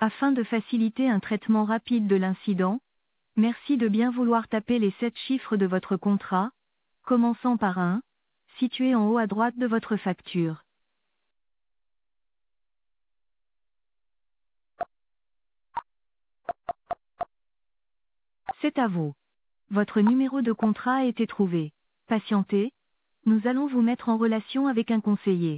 Afin de faciliter un traitement rapide de l'incident, merci de bien vouloir taper les 7 chiffres de votre contrat, commençant par 1, situé en haut à droite de votre facture. C'est à vous. Votre numéro de contrat a été trouvé. Patientez, nous allons vous mettre en relation avec un conseiller.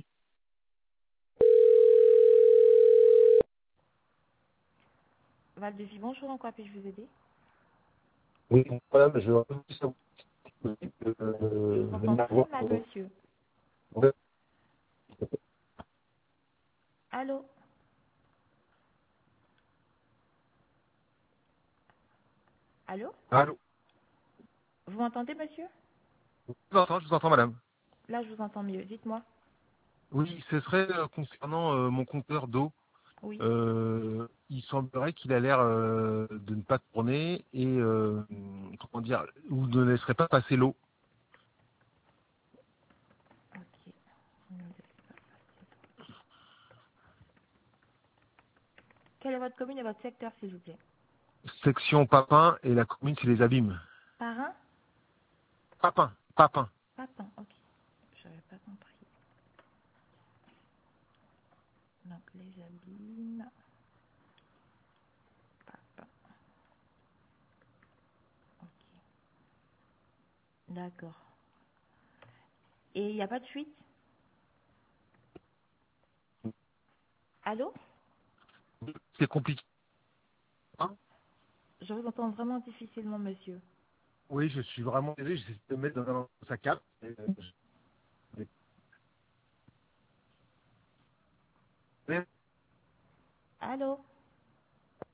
Val-de-Vie, bonjour, en quoi puis-je vous aider? Oui, madame, je veux savoir Je vous entends venir très voir. mal, monsieur. Ouais. Allô? Allô? Allô? Vous m'entendez, monsieur? Je vous entends, madame. Là, je vous entends mieux. Dites-moi. Oui, ce serait concernant mon compteur d'eau. Oui. Il semblerait qu'il a l'air de ne pas tourner et comment dire, ou ne laisserait pas passer l'eau. Ok. Quelle est votre commune et votre secteur, s'il vous plaît? Section Papin et la commune, c'est les Abîmes. Parrain? Papin, Papin. Papin, ok. J'avais pas compris. Donc, les abîmes. Papin. Ok. D'accord. Et il n'y a pas de fuite? Allô? C'est compliqué. Hein? Je vous entends vraiment difficilement, monsieur. Oui, je suis vraiment désolé, j'essaie de me mettre dans sa carte. Allô?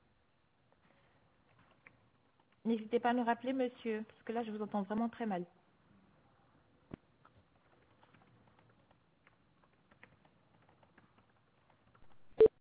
N'hésitez pas à nous rappeler, monsieur, parce que là, je vous entends vraiment très mal.